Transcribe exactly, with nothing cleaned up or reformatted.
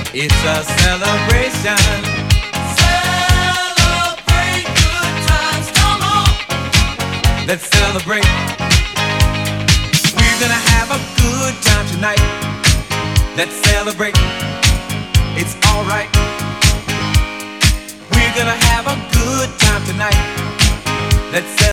It's a celebration. Celebrate good times, come on. Let's celebrate. We're gonna have a good time tonight. Let's celebrate. It's alright. We're gonna have a good time tonight. Let's celebrate.